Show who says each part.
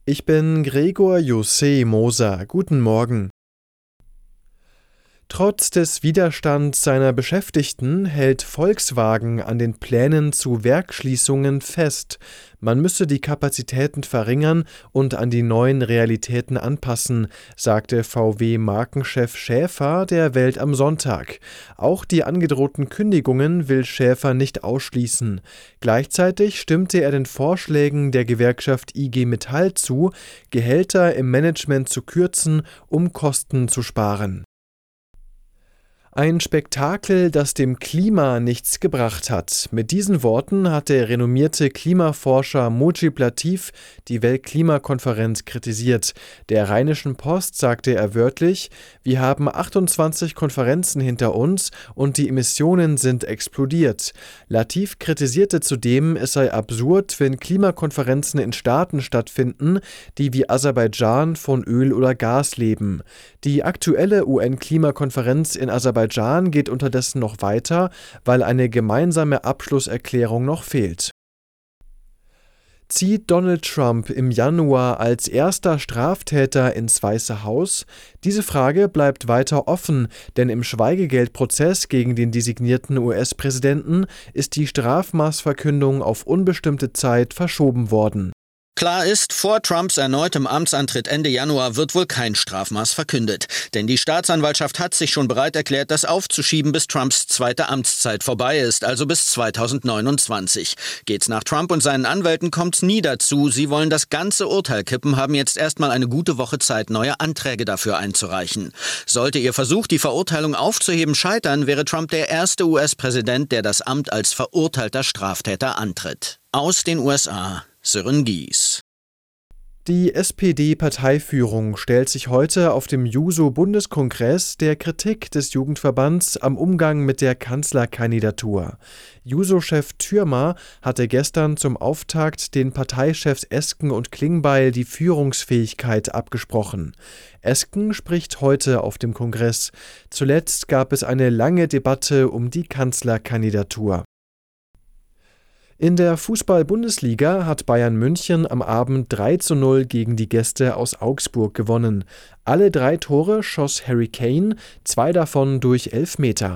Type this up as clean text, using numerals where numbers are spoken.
Speaker 1: Ich bin Gregor José Moser. Guten Morgen. Trotz des Widerstands seiner Beschäftigten hält Volkswagen an den Plänen zu Werksschließungen fest. Man müsse die Kapazitäten verringern und an die neuen Realitäten anpassen, sagte VW-Markenchef Schäfer der Welt am Sonntag. Auch die angedrohten Kündigungen will Schäfer nicht ausschließen. Gleichzeitig stimmte er den Vorschlägen der Gewerkschaft IG Metall zu, Gehälter im Management zu kürzen, um Kosten zu sparen. Ein Spektakel, das dem Klima nichts gebracht hat. Mit diesen Worten hat der renommierte Klimaforscher Mujib Latif die Weltklimakonferenz kritisiert. Der Rheinischen Post sagte er wörtlich: Wir haben 28 Konferenzen hinter uns und die Emissionen sind explodiert. Latif kritisierte zudem, es sei absurd, wenn Klimakonferenzen in Staaten stattfinden, die wie Aserbaidschan von Öl oder Gas leben. Die aktuelle UN-Klimakonferenz in Aserbaidschan geht unterdessen noch weiter, weil eine gemeinsame Abschlusserklärung noch fehlt. Zieht Donald Trump im Januar als erster Straftäter ins Weiße Haus? Diese Frage bleibt weiter offen, denn im Schweigegeldprozess gegen den designierten US-Präsidenten ist die Strafmaßverkündung auf unbestimmte Zeit verschoben worden.
Speaker 2: Klar ist, vor Trumps erneutem Amtsantritt Ende Januar wird wohl kein Strafmaß verkündet. Denn die Staatsanwaltschaft hat sich schon bereit erklärt, das aufzuschieben, bis Trumps zweite Amtszeit vorbei ist, also bis 2029. Geht's nach Trump und seinen Anwälten, kommt's nie dazu. Sie wollen das ganze Urteil kippen, haben jetzt erstmal eine gute Woche Zeit, neue Anträge dafür einzureichen. Sollte ihr Versuch, die Verurteilung aufzuheben, scheitern, wäre Trump der erste US-Präsident, der das Amt als verurteilter Straftäter antritt. Aus den USA, Sören Gies.
Speaker 1: Die SPD-Parteiführung stellt sich heute auf dem Juso-Bundeskongress der Kritik des Jugendverbands am Umgang mit der Kanzlerkandidatur. Juso-Chef Thürmer hatte gestern zum Auftakt den Parteichefs Esken und Klingbeil die Führungsfähigkeit abgesprochen. Esken spricht heute auf dem Kongress. Zuletzt gab es eine lange Debatte um die Kanzlerkandidatur. In der Fußball-Bundesliga hat Bayern München am Abend 3:0 gegen die Gäste aus Augsburg gewonnen. Alle 3 Tore schoss Harry Kane, 2 davon durch Elfmeter.